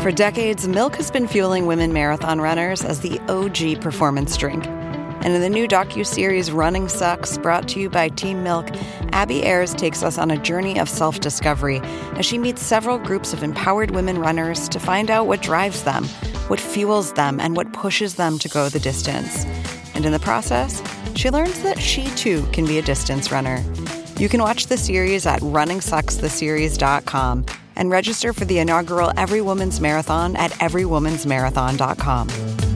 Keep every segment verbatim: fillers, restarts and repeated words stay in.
For decades, milk has been fueling women marathon runners as the O G performance drink. And in the new docuseries Running Sucks, brought to you by Team Milk, Abby Ayers takes us on a journey of self-discovery as she meets several groups of empowered women runners to find out what drives them, what fuels them, and what pushes them to go the distance. And in the process, she learns that she too can be a distance runner. You can watch the series at running sucks the series dot com and register for the inaugural Every Woman's Marathon at every woman's marathon dot com.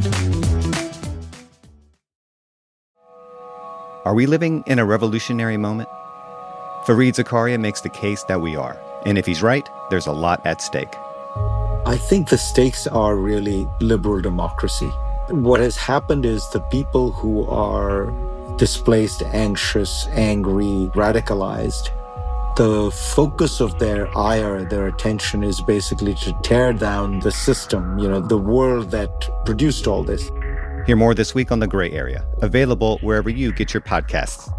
Are we living in a revolutionary moment? Fareed Zakaria makes the case that we are. And if he's right, there's a lot at stake. I think the stakes are really liberal democracy. What has happened is the people who are displaced, anxious, angry, radicalized, the focus of their ire, their attention is basically to tear down the system, you know, the world that produced all this. Hear more this week on The Gray Area, available wherever you get your podcasts.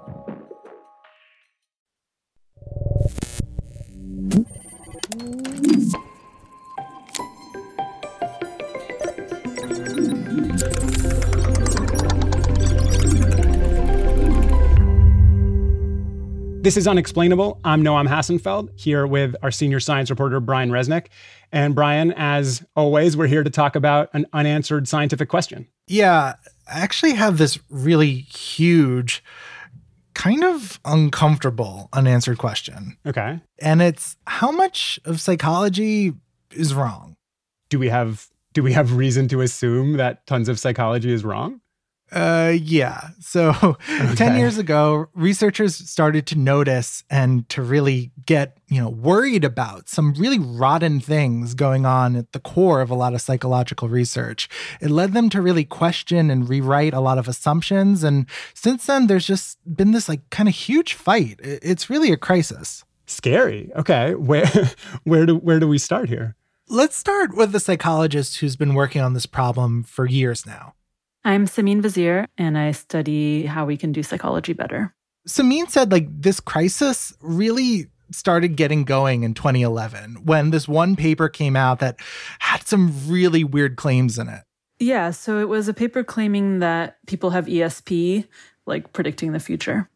This is Unexplainable. I'm Noam Hassenfeld, here with our senior science reporter, Brian Resnick. And Brian, as always, we're here to talk about an unanswered scientific question. Yeah, I actually have this really huge, kind of uncomfortable unanswered question. Okay. And it's, how much of psychology is wrong? Do we have do we have reason to assume that tons of psychology is wrong? Uh, yeah. So okay. ten years ago, researchers started to notice and to really get, you know, worried about some really rotten things going on at the core of a lot of psychological research. It led them to really question and rewrite a lot of assumptions. And since then, there's just been this like kind of huge fight. It's really a crisis. Scary. Okay. Where, where do, where do we start here? Let's start with the psychologist who's been working on this problem for years now. I'm Samin Vazir, and I study how we can do psychology better. Samin said, like, this crisis really started getting going in twenty eleven when this one paper came out that had some really weird claims in it. Yeah, so it was a paper claiming that people have E S P, like predicting the future.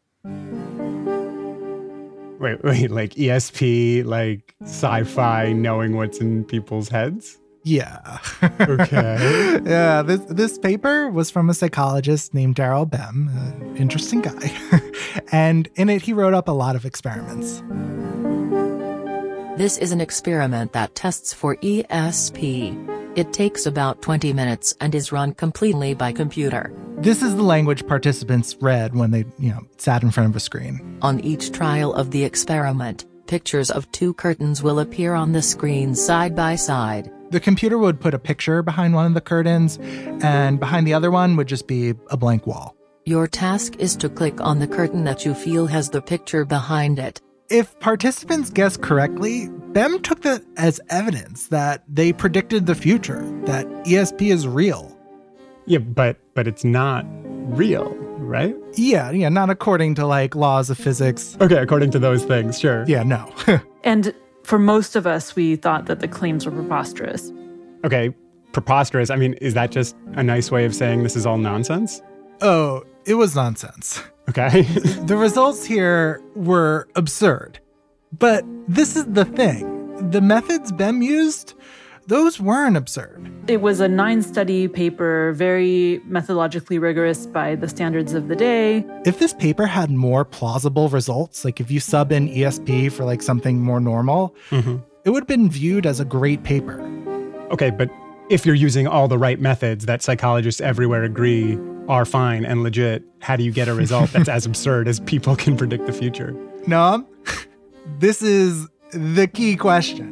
Wait, wait, like E S P, like sci-fi, knowing what's in people's heads? Yeah. Okay. Yeah, this this paper was from a psychologist named Daryl Bem, an interesting guy. And in it, he wrote up a lot of experiments. This is an experiment that tests for E S P. It takes about twenty minutes and is run completely by computer. This is the language participants read when they, you know, sat in front of a screen. On each trial of the experiment, pictures of two curtains will appear on the screen side by side. The computer would put a picture behind one of the curtains, and behind the other one would just be a blank wall. Your task is to click on the curtain that you feel has the picture behind it. If participants guessed correctly, Bem took that as evidence that they predicted the future, that E S P is real. Yeah, but but it's not real, right? Yeah, yeah, not according to, like, laws of physics. Okay, according to those things, sure. Yeah, no. And for most of us, we thought that the claims were preposterous. Okay, preposterous. I mean, is that just a nice way of saying this is all nonsense? Oh, it was nonsense. Okay. The results here were absurd. But this is the thing. The methods Bem used, those weren't absurd. It was a nine-study paper, very methodologically rigorous by the standards of the day. If this paper had more plausible results, like if you sub in E S P for like something more normal, mm-hmm. it would have been viewed as a great paper. Okay, but if you're using all the right methods that psychologists everywhere agree are fine and legit, how do you get a result that's as absurd as people can predict the future? No, this is the key question.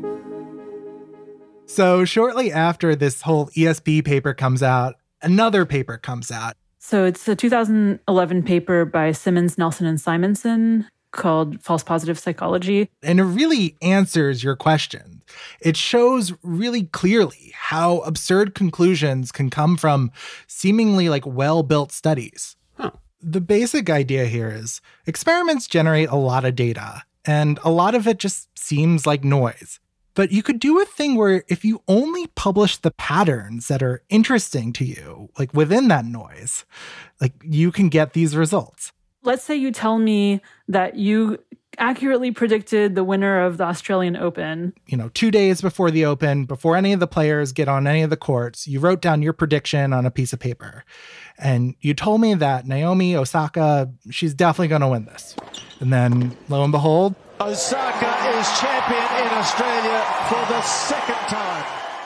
So shortly after this whole E S P paper comes out, another paper comes out. So it's a two thousand eleven paper by Simmons, Nelson, and Simonson called False Positive Psychology. And it really answers your question. It shows really clearly how absurd conclusions can come from seemingly like well-built studies. Huh. The basic idea here is experiments generate a lot of data, and a lot of it just seems like noise. But you could do a thing where if you only publish the patterns that are interesting to you, like within that noise, like you can get these results. Let's say you tell me that you accurately predicted the winner of the Australian Open. You know, two days before the Open, before any of the players get on any of the courts, you wrote down your prediction on a piece of paper. And you told me that Naomi Osaka, she's definitely going to win this. And then, lo and behold, Osaka is champion in Australia for the second time.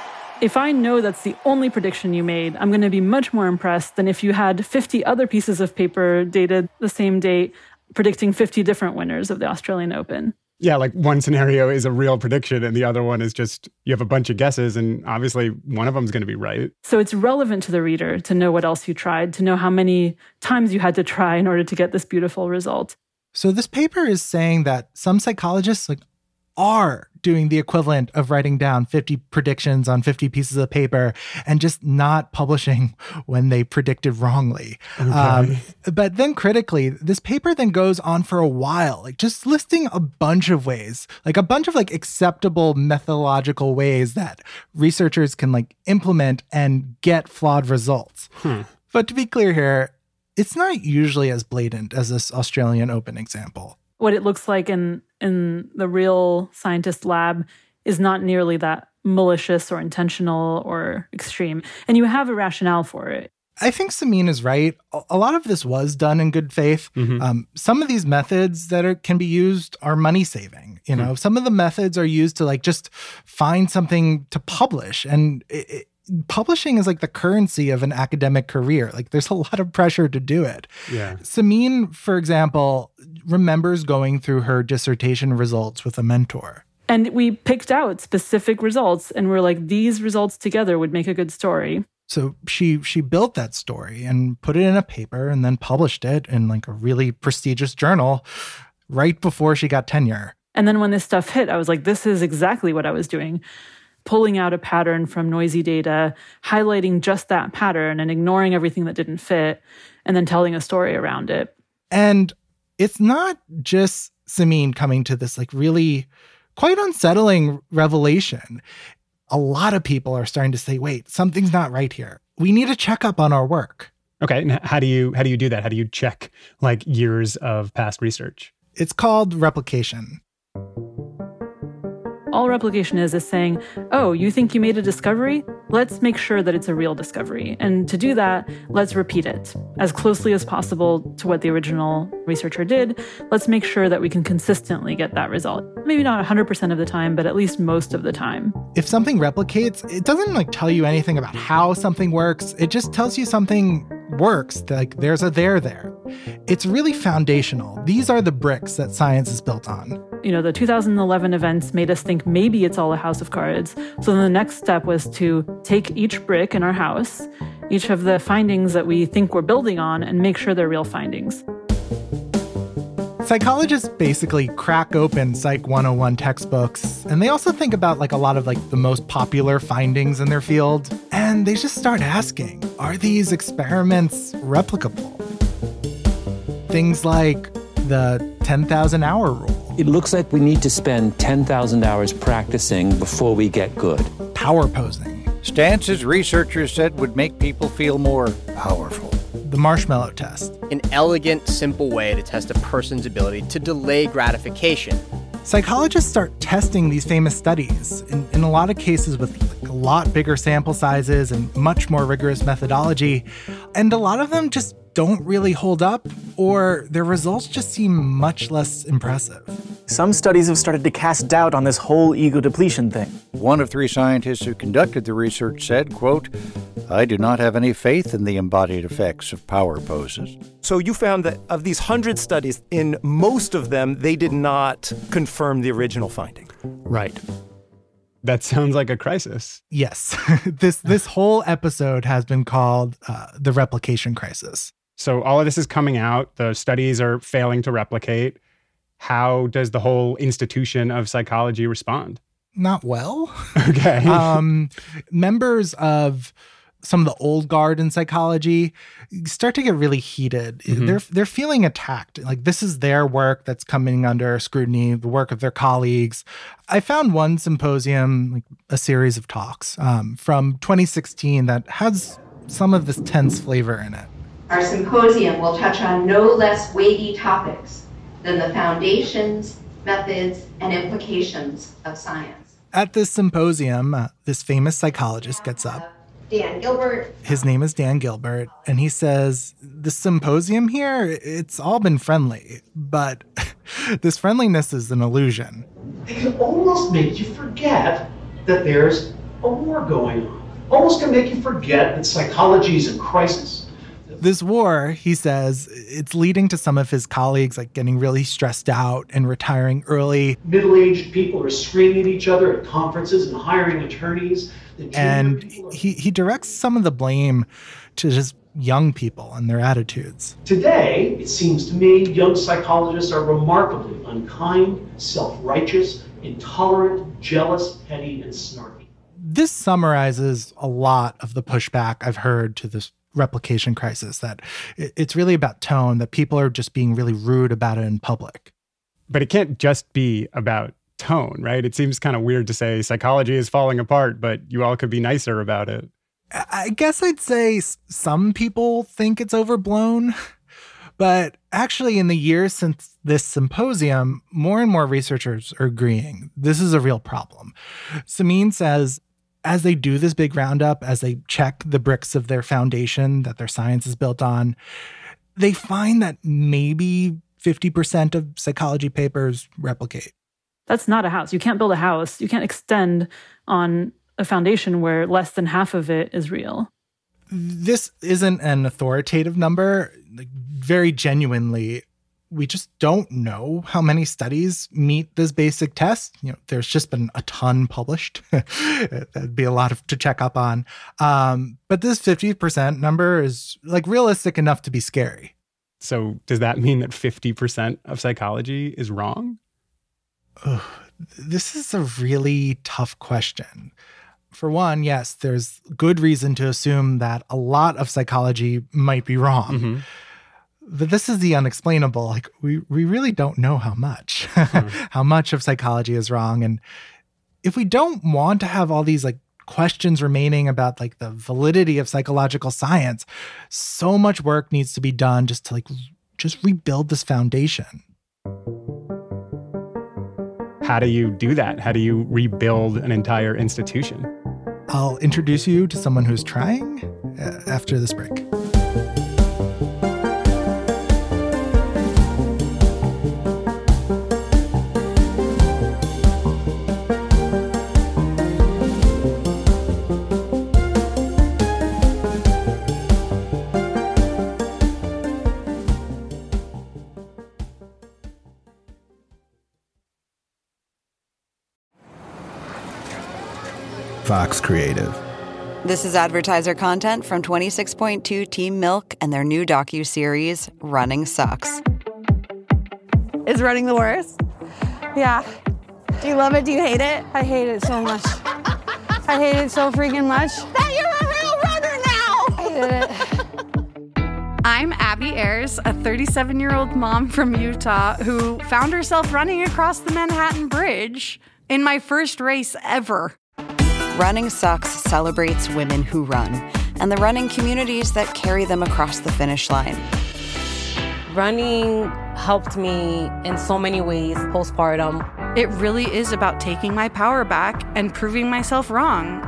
If I know that's the only prediction you made, I'm going to be much more impressed than if you had fifty other pieces of paper dated the same date predicting fifty different winners of the Australian Open. Yeah, like one scenario is a real prediction and the other one is just, you have a bunch of guesses and obviously one of them is going to be right. So it's relevant to the reader to know what else you tried, to know how many times you had to try in order to get this beautiful result. So this paper is saying that some psychologists like are doing the equivalent of writing down fifty predictions on fifty pieces of paper and just not publishing when they predicted wrongly. Okay. Um, but then critically, this paper then goes on for a while, like just listing a bunch of ways, like a bunch of like acceptable methodological ways that researchers can like implement and get flawed results. Hmm. But to be clear here, it's not usually as blatant as this Australian Open example. What it looks like in in the real scientist lab is not nearly that malicious or intentional or extreme. And you have a rationale for it. I think Samin is right. A lot of this was done in good faith. Mm-hmm. Um, some of these methods that are, can be used are money saving. You know, mm-hmm. Some of the methods are used to like just find something to publish. And it, it, publishing is like the currency of an academic career. Like there's a lot of pressure to do it. Yeah. Samin, for example, remembers going through her dissertation results with a mentor. And we picked out specific results and we're like, these results together would make a good story. So she she built that story and put it in a paper and then published it in like a really prestigious journal right before she got tenure. And then when this stuff hit, I was like, this is exactly what I was doing. Pulling out a pattern from noisy data, highlighting just that pattern and ignoring everything that didn't fit, and then telling a story around it. And it's not just Samin coming to this like really quite unsettling revelation. A lot of people are starting to say, wait, something's not right here. We need to check up on our work. Okay, and how do you how do you do that? How do you check like years of past research? It's called replication. All replication is is saying, oh, you think you made a discovery? Let's make sure that it's a real discovery. And to do that, let's repeat it as closely as possible to what the original researcher did. Let's make sure that we can consistently get that result. Maybe not one hundred percent of the time, but at least most of the time. If something replicates, it doesn't like tell you anything about how something works. It just tells you something works, like there's a there there. It's really foundational. These are the bricks that science is built on. You know, the two thousand eleven events made us think maybe it's all a house of cards. So then the next step was to take each brick in our house, each of the findings that we think we're building on, and make sure they're real findings. Psychologists basically crack open Psych one oh one textbooks, and they also think about like a lot of like the most popular findings in their field, and they just start asking, are these experiments replicable? Things like the ten thousand hour rule. It looks like we need to spend ten thousand hours practicing before we get good. Power posing. Stances researchers said would make people feel more powerful. The marshmallow test. An elegant, simple way to test a person's ability to delay gratification. Psychologists start testing these famous studies, in, in a lot of cases with like a lot bigger sample sizes and much more rigorous methodology. And a lot of them just don't really hold up, or their results just seem much less impressive. Some studies have started to cast doubt on this whole ego depletion thing. One of three scientists who conducted the research said, quote, I do not have any faith in the embodied effects of power poses. So you found that of these hundred studies, in most of them, they did not confirm the original finding. Right. That sounds like a crisis. Yes. this this whole episode has been called uh, the replication crisis. So all of this is coming out. The studies are failing to replicate. How does the whole institution of psychology respond? Not well. Okay. um, members of some of the old guard in psychology start to get really heated. Mm-hmm. They're they're feeling attacked. Like this is their work that's coming under scrutiny, the work of their colleagues. I found one symposium, like a series of talks um, from twenty sixteen that has some of this tense flavor in it. Our symposium will touch on no less weighty topics than the foundations, methods, and implications of science. At this symposium, uh, this famous psychologist gets up. Dan Gilbert. His name is Dan Gilbert, and he says, the symposium here, it's all been friendly, but this friendliness is an illusion. It can almost make you forget that there's a war going on. Almost can make you forget that psychology is in crisis. This war, he says, it's leading to some of his colleagues like getting really stressed out and retiring early. Middle-aged people are screaming at each other at conferences and hiring attorneys. And he, he directs some of the blame to just young people and their attitudes. Today, it seems to me, young psychologists are remarkably unkind, self-righteous, intolerant, jealous, petty, and snarky. This summarizes a lot of the pushback I've heard to this replication crisis, that it's really about tone, that people are just being really rude about it in public. But it can't just be about tone, right? It seems kind of weird to say psychology is falling apart, but you all could be nicer about it. I guess I'd say some people think it's overblown, but actually in the years since this symposium, more and more researchers are agreeing this is a real problem. Samin says, as they do this big roundup, as they check the bricks of their foundation that their science is built on, they find that maybe fifty percent of psychology papers replicate. That's not a house. You can't build a house. You can't extend on a foundation where less than half of it is real. This isn't an authoritative number. Like, very genuinely, we just don't know how many studies meet this basic test. You know, there's just been a ton published. That'd be a lot of, to check up on. Um, but this fifty percent number is like realistic enough to be scary. So does that mean that fifty percent of psychology is wrong? Ugh, this is a really tough question. For one, yes, there's good reason to assume that a lot of psychology might be wrong. Mm-hmm. But this is the unexplainable. Like, we, we really don't know how much, mm-hmm. how much of psychology is wrong. And if we don't want to have all these like questions remaining about like the validity of psychological science, so much work needs to be done just to like, just rebuild this foundation. How do you do that? How do you rebuild an entire institution? I'll introduce you to someone who's trying uh, after this break. Fox Creative. This is advertiser content from twenty-six point two Team Milk and their new docuseries, Running Sucks. Is running the worst? Yeah. Do you love it? Do you hate it? I hate it so much. I hate it so freaking much. That you're a real runner now! I hate it. I'm Abby Ayers, a thirty-seven-year-old mom from Utah who found herself running across the Manhattan Bridge in my first race ever. Running Sucks celebrates women who run and the running communities that carry them across the finish line. Running helped me in so many ways postpartum. It really is about taking my power back and proving myself wrong.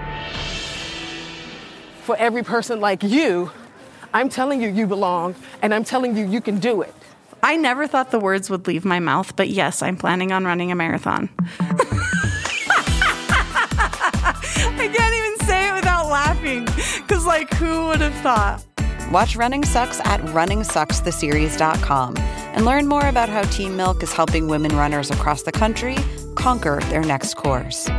For every person like you, I'm telling you you belong, and I'm telling you you can do it. I never thought the words would leave my mouth, but yes, I'm planning on running a marathon. I can't even say it without laughing, because, like, who would have thought? Watch Running Sucks at running sucks the series dot com and learn more about how Team Milk is helping women runners across the country conquer their next course.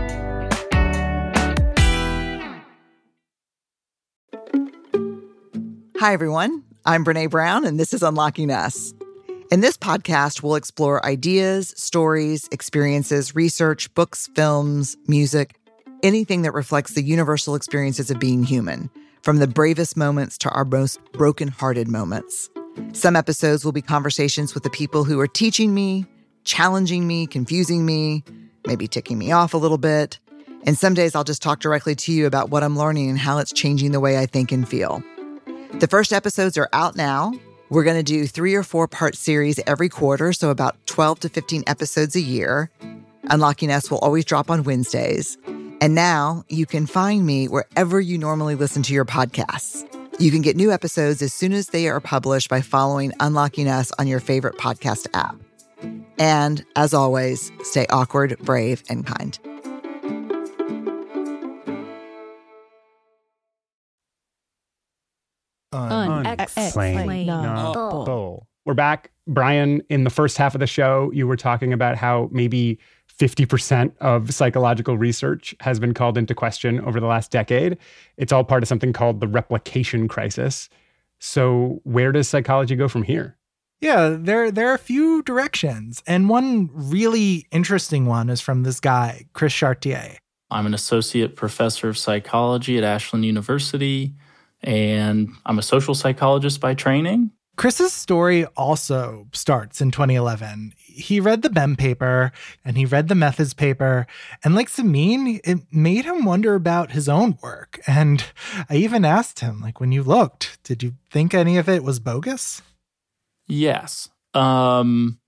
Hi, everyone. I'm Brene Brown, and this is Unlocking Us. In this podcast, we'll explore ideas, stories, experiences, research, books, films, music, anything that reflects the universal experiences of being human, from the bravest moments to our most broken-hearted moments. Some episodes will be conversations with the people who are teaching me, challenging me, confusing me, maybe ticking me off a little bit. And some days I'll just talk directly to you about what I'm learning and how it's changing the way I think and feel. The first episodes are out now. We're going to do three or four part series every quarter, so about twelve to fifteen episodes a year. Unlocking Us will always drop on Wednesdays. And now you can find me wherever you normally listen to your podcasts. You can get new episodes as soon as they are published by following Unlocking Us on your favorite podcast app. And as always, stay awkward, brave, and kind. Unexplainable. We're back. Brian, in the first half of the show, you were talking about how maybe fifty percent of psychological research has been called into question over the last decade. It's all part of something called the replication crisis. So where does psychology go from here? Yeah, there, there are a few directions. And one really interesting one is from this guy, Chris Chartier. I'm an associate professor of psychology at Ashland University, and I'm a social psychologist by training. Chris's story also starts in twenty eleven. He read the Bem paper and he read the Methods paper. And like Samin, it made him wonder about his own work. And I even asked him, like, when you looked, did you think any of it was bogus? Yes. Um,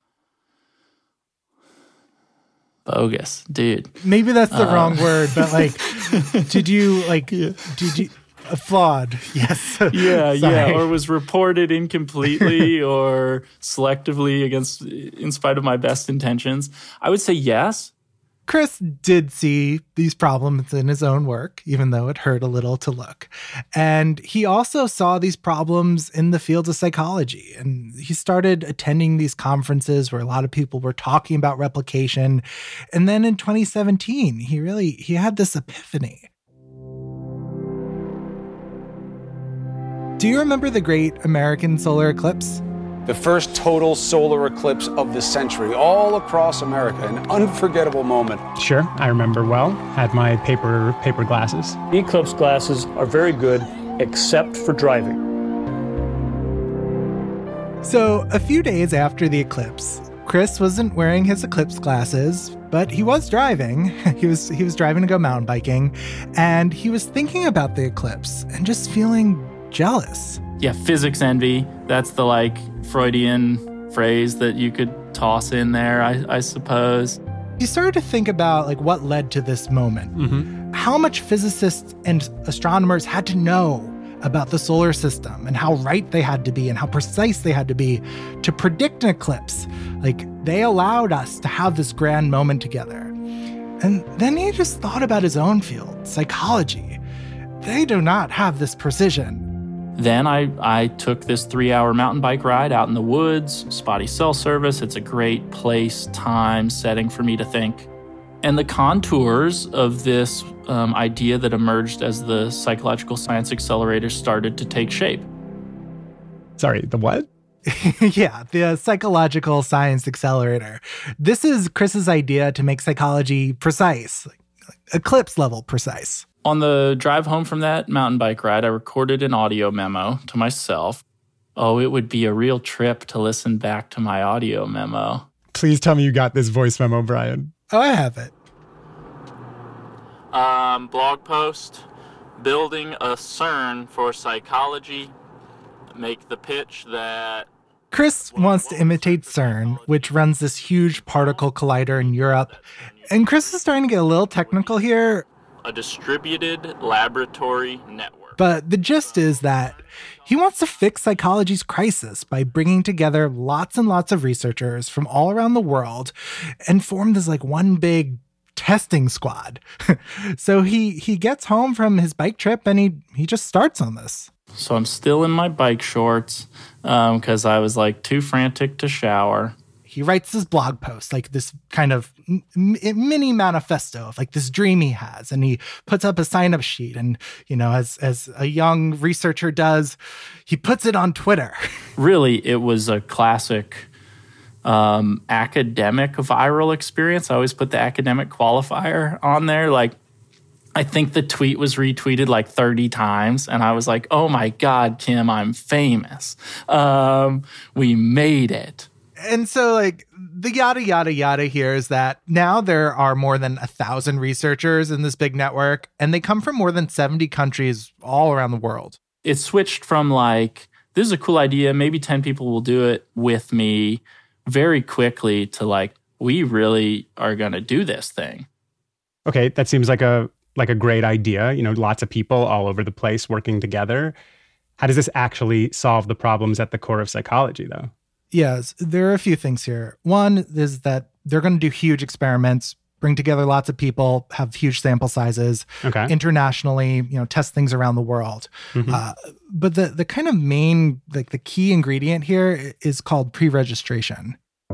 bogus, dude. Maybe that's the uh, wrong word, but like, did you, like, yeah. did you... A flawed, yes. yeah, yeah, or was reported incompletely or selectively against, in spite of my best intentions. I would say yes. Chris did see these problems in his own work, even though it hurt a little to look. And he also saw these problems in the field of psychology. And he started attending these conferences where a lot of people were talking about replication. And then in twenty seventeen, he really, he had this epiphany. Do you remember the Great American Solar Eclipse? The first total solar eclipse of the century, all across America, an unforgettable moment. Sure, I remember well. Had my paper paper glasses. Eclipse glasses are very good, except for driving. So, a few days after the eclipse, Chris wasn't wearing his eclipse glasses, but he was driving. He was he was driving to go mountain biking, and he was thinking about the eclipse and just feeling jealous. Yeah, physics envy. That's the like Freudian phrase that you could toss in there, I, I suppose. He started to think about like what led to this moment. Mm-hmm. How much physicists and astronomers had to know about the solar system and how right they had to be and how precise they had to be to predict an eclipse. Like they allowed us to have this grand moment together. And then he just thought about his own field, psychology. They do not have this precision. Then I, I took this three-hour mountain bike ride out in the woods, spotty cell service. It's a great place, time, setting for me to think. And the contours of this um, idea that emerged as the Psychological Science Accelerator started to take shape. Sorry, the what? Yeah, the Psychological Science Accelerator. This is Chris's idea to make psychology precise, like, like eclipse level precise. On the drive home from that mountain bike ride, I recorded an audio memo to myself. Oh, it would be a real trip to listen back to my audio memo. Please tell me you got this voice memo, Brian. Oh, I have it. Um, blog post, building a CERN for psychology. Make the pitch that... Chris wants to imitate CERN, which runs this huge particle collider in Europe. And Chris is starting to get a little technical here. A distributed laboratory network. But the gist is that he wants to fix psychology's crisis by bringing together lots and lots of researchers from all around the world and form this like one big testing squad. So he he gets home from his bike trip and he he just starts on this. So I'm still in my bike shorts because um, I was like too frantic to shower. He writes this blog post, like this kind of m- mini manifesto of like this dream he has. And he puts up a sign-up sheet. And, you know, as as a young researcher does, he puts it on Twitter. Really, it was a classic um, academic viral experience. I always put the academic qualifier on there. Like, I think the tweet was retweeted like thirty times. And I was like, oh my God, Kim, I'm famous. Um, we made it. And so, like, the yada, yada, yada here is that now there are more than a thousand researchers in this big network, and they come from more than seventy countries all around the world. It switched from like, this is a cool idea, maybe ten people will do it with me, very quickly to like, we really are going to do this thing. Okay, that seems like a like a great idea. You know, lots of people all over the place working together. How does this actually solve the problems at the core of psychology, though? Yes, there are a few things here. One is that they're going to do huge experiments, bring together lots of people, have huge sample sizes, okay. internationally, you know, test things around the world. Mm-hmm. Uh, but the the kind of main, like the key ingredient here is called pre-registration.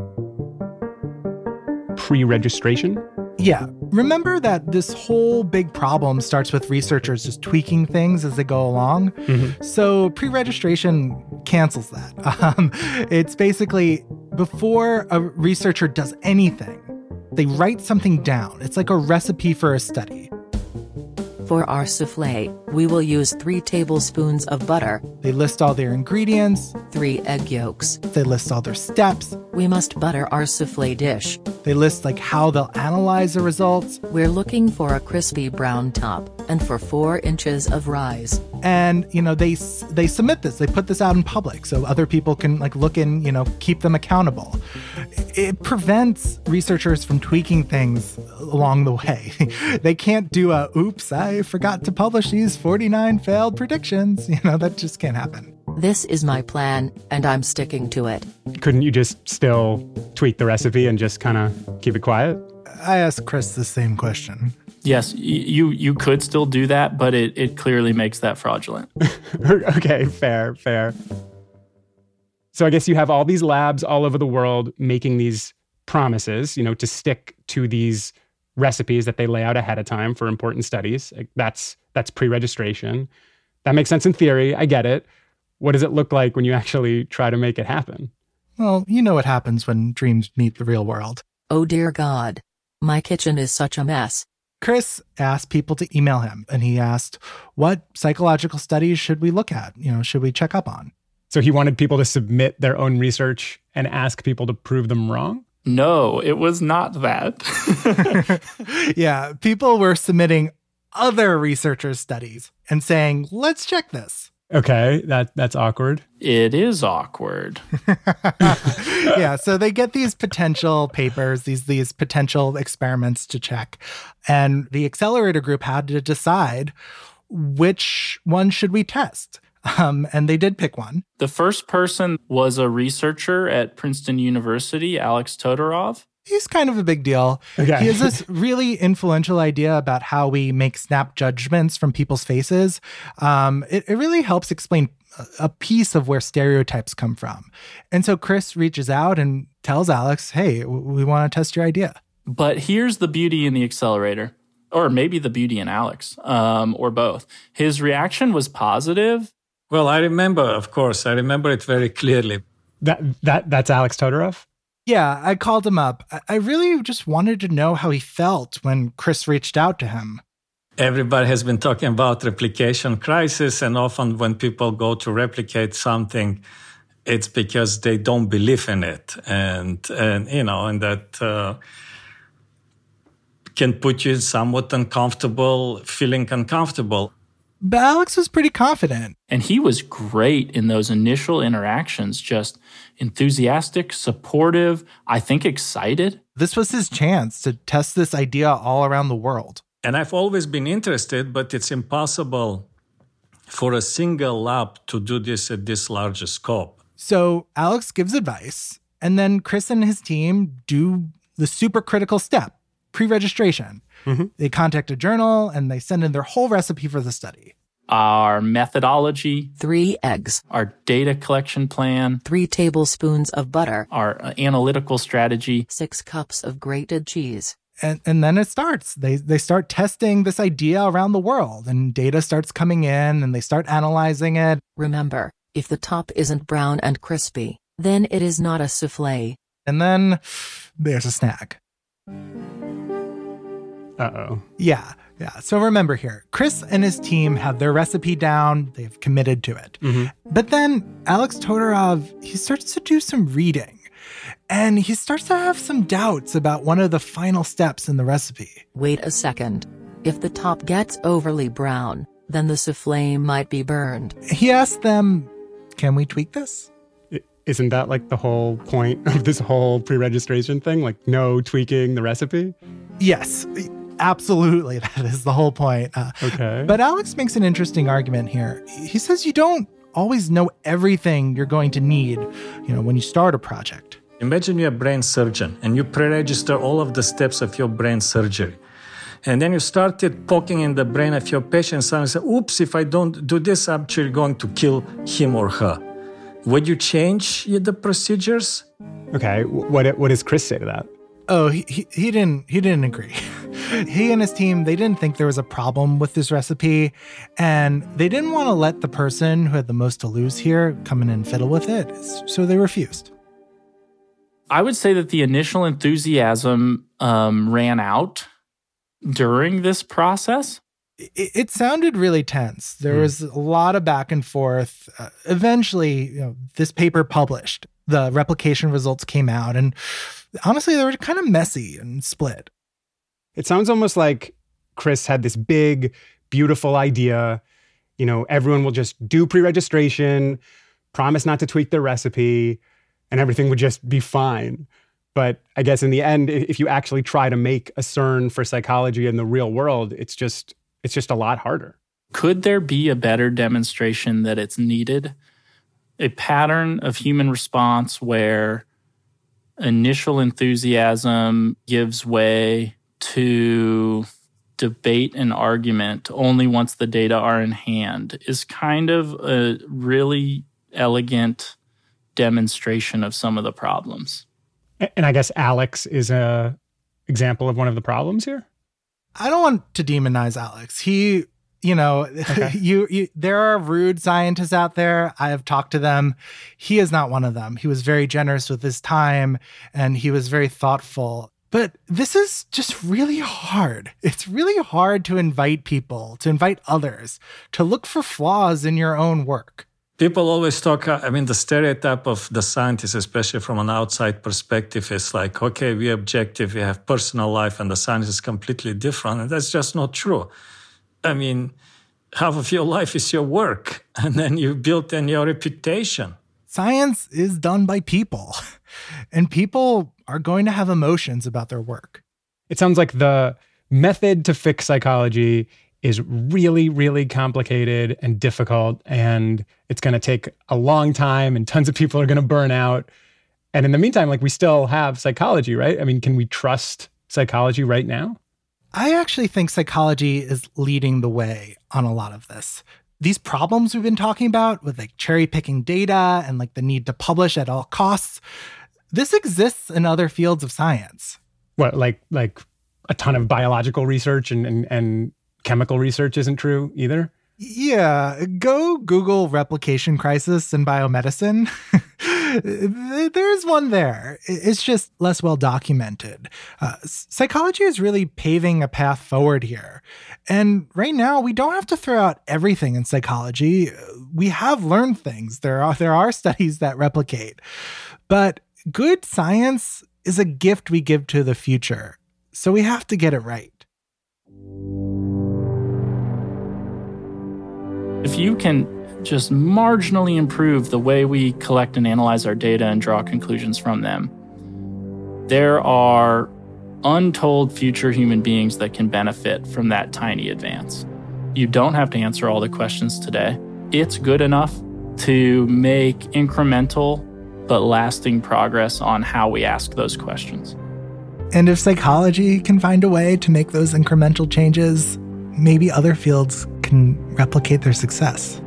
Pre-registration? Yeah. Remember that this whole big problem starts with researchers just tweaking things as they go along. Mm-hmm. So pre-registration cancels that. Um, it's basically before a researcher does anything, they write something down. It's like a recipe for a study. For our soufflé, we will use three tablespoons of butter. They list all their ingredients. Three egg yolks. They list all their steps. We must butter our soufflé dish. They list like how they'll analyze the results. We're looking for a crispy brown top and for four inches of rise. And, you know, they they submit this. They put this out in public so other people can like look and, you know, keep them accountable. It prevents researchers from tweaking things along the way. They can't do a, oops, I forgot to publish these forty-nine failed predictions. You know, that just can't happen. This is my plan, and I'm sticking to it. Couldn't you just still tweak the recipe and just kind of keep it quiet? I asked Chris the same question. Yes, you you could still do that, but it, it clearly makes that fraudulent. Okay, fair, fair. So I guess you have all these labs all over the world making these promises, you know, to stick to these recipes that they lay out ahead of time for important studies. That's that's pre-registration. That makes sense in theory. I get it. What does it look like when you actually try to make it happen? Well, you know what happens when dreams meet the real world. Oh dear God. My kitchen is such a mess. Chris asked people to email him, and he asked, what psychological studies should we look at? You know, should we check up on? So he wanted people to submit their own research and ask people to prove them wrong? No, it was not that. Yeah, people were submitting other researchers' studies and saying, let's check this. Okay, that that's awkward. It is awkward. Yeah, so they get these potential papers, these these potential experiments to check. And the accelerator group had to decide which one should we test. Um, and they did pick one. The first person was a researcher at Princeton University, Alex Todorov. He's kind of a big deal. Okay. He has this really influential idea about how we make snap judgments from people's faces. Um, it, it really helps explain a piece of where stereotypes come from. And so Chris reaches out and tells Alex, hey, we want to test your idea. But here's the beauty in the accelerator, or maybe the beauty in Alex, um, or both. His reaction was positive. Well, I remember, of course, I remember it very clearly. That that That's Alex Todorov? Yeah, I called him up. I really just wanted to know how he felt when Chris reached out to him. Everybody has been talking about replication crisis, and often when people go to replicate something, it's because they don't believe in it, and and you know, and that uh, can put you somewhat uncomfortable, feeling uncomfortable. But Alex was pretty confident. And he was great in those initial interactions, just enthusiastic, supportive, I think excited. This was his chance to test this idea all around the world. And I've always been interested, but it's impossible for a single lab to do this at this large a scope. So Alex gives advice, and then Chris and his team do the super critical step, pre-registration. Mm-hmm. They contact a journal and they send in their whole recipe for the study. Our methodology. Three eggs. Our data collection plan. Three tablespoons of butter. Our uh, analytical strategy. Six cups of grated cheese. And and then it starts. They they start testing this idea around the world, and data starts coming in and they start analyzing it. Remember, if the top isn't brown and crispy, then it is not a soufflé. And then there's a snag. Uh-oh. Yeah. Yeah, so remember here, Chris and his team have their recipe down. They've committed to it. Mm-hmm. But then Alex Todorov, he starts to do some reading. And he starts to have some doubts about one of the final steps in the recipe. Wait a second. If the top gets overly brown, then the soufflé might be burned. He asked them, can we tweak this? Isn't that like the whole point of this whole pre-registration thing? Like no tweaking the recipe? Yes, absolutely. That is the whole point. Uh, okay. But Alex makes an interesting argument here. He says you don't always know everything you're going to need, you know, when you start a project. Imagine you're a brain surgeon and you pre-register all of the steps of your brain surgery. And then you started poking in the brain of your patient and say, oops, if I don't do this, I'm actually going to kill him or her. Would you change the procedures? Okay, what what does Chris say to that? Oh, he he, he didn't he didn't agree. He and his team, they didn't think there was a problem with this recipe, and they didn't want to let the person who had the most to lose here come in and fiddle with it, so they refused. I would say that the initial enthusiasm um, ran out during this process. It, it sounded really tense. There mm. was a lot of back and forth. Uh, eventually, you know, this paper published. The replication results came out, and honestly, they were kind of messy and split. It sounds almost like Chris had this big, beautiful idea. You know, everyone will just do pre-registration, promise not to tweak their recipe, and everything would just be fine. But I guess in the end, if you actually try to make a C E R N for psychology in the real world, it's just it's just a lot harder. Could there be a better demonstration that it's needed? A pattern of human response where initial enthusiasm gives way to debate and argument only once the data are in hand is kind of a really elegant demonstration of some of the problems. And I guess Alex is a example of one of the problems here? I don't want to demonize Alex. He, you know, okay. you, you, there are rude scientists out there. I have talked to them. He is not one of them. He was very generous with his time and he was very thoughtful. But this is just really hard. It's really hard to invite people, to invite others, to look for flaws in your own work. People always talk, I mean, the stereotype of the scientist, especially from an outside perspective, is like, okay, we're objective, we have personal life, and the science is completely different. And that's just not true. I mean, half of your life is your work, and then you build in your reputation. Science is done by people, and people are going to have emotions about their work. It sounds like the method to fix psychology is really, really complicated and difficult, and it's going to take a long time, and tons of people are going to burn out. And in the meantime, like, we still have psychology, right? I mean, can we trust psychology right now? I actually think psychology is leading the way on a lot of this. These problems we've been talking about with like cherry picking data and like the need to publish at all costs, this exists in other fields of science. What, like like a ton of biological research and and, and chemical research isn't true either? Yeah, go Google replication crisis in biomedicine. There's one there. It's just less well documented. Uh, psychology is really paving a path forward here. And right now, we don't have to throw out everything in psychology. We have learned things. There are, there are studies that replicate. But good science is a gift we give to the future. So we have to get it right. If you can just marginally improve the way we collect and analyze our data and draw conclusions from them, there are untold future human beings that can benefit from that tiny advance. You don't have to answer all the questions today. It's good enough to make incremental but lasting progress on how we ask those questions. And if psychology can find a way to make those incremental changes, maybe other fields can replicate their success.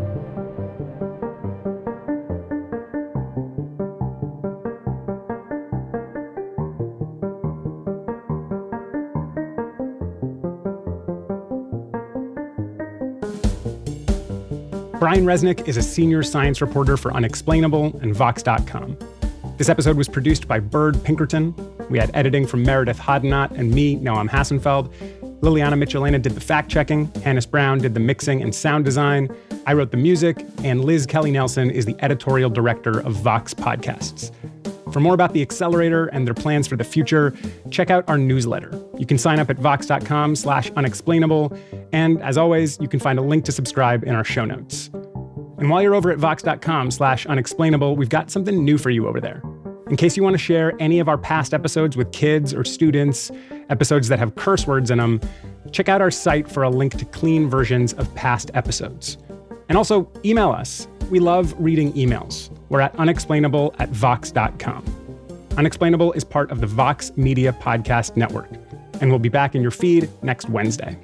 Brian Resnick is a senior science reporter for Unexplainable and Vox dot com. This episode was produced by Bird Pinkerton. We had editing from Meredith Hodnott and me, Noam Hassenfeld. Liliana Michelena did the fact-checking, Hannes Brown did the mixing and sound design, I wrote the music, and Liz Kelly Nelson is the editorial director of Vox Podcasts. For more about the Accelerator and their plans for the future, check out our newsletter. You can sign up at vox.com slash unexplainable, and as always, you can find a link to subscribe in our show notes. And while you're over at vox.com slash unexplainable, we've got something new for you over there. In case you want to share any of our past episodes with kids or students, episodes that have curse words in them, check out our site for a link to clean versions of past episodes. And also, email us. We love reading emails. We're at unexplainable at vox dot com. Unexplainable is part of the Vox Media Podcast Network, and we'll be back in your feed next Wednesday.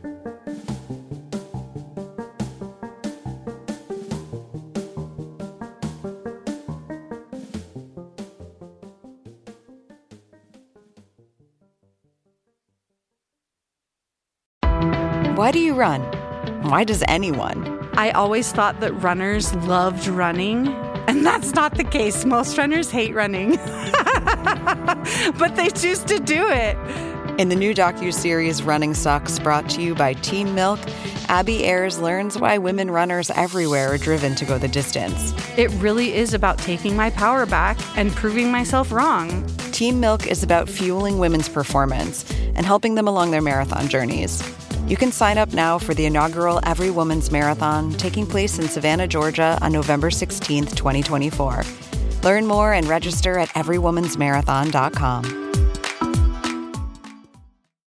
Why do you run? Why does anyone? I always thought that runners loved running, and that's not the case. Most runners hate running, but they choose to do it. In the new docuseries Running Sucks, brought to you by Team Milk, Abby Ayers learns why women runners everywhere are driven to go the distance. It really is about taking my power back and proving myself wrong. Team Milk is about fueling women's performance and helping them along their marathon journeys. You can sign up now for the inaugural Every Woman's Marathon taking place in Savannah, Georgia on November sixteenth, twenty twenty-four. Learn more and register at every woman's marathon dot com.